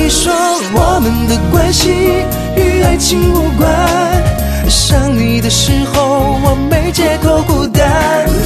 你说我们的关系与爱情无关，想你的时候我没借口孤单。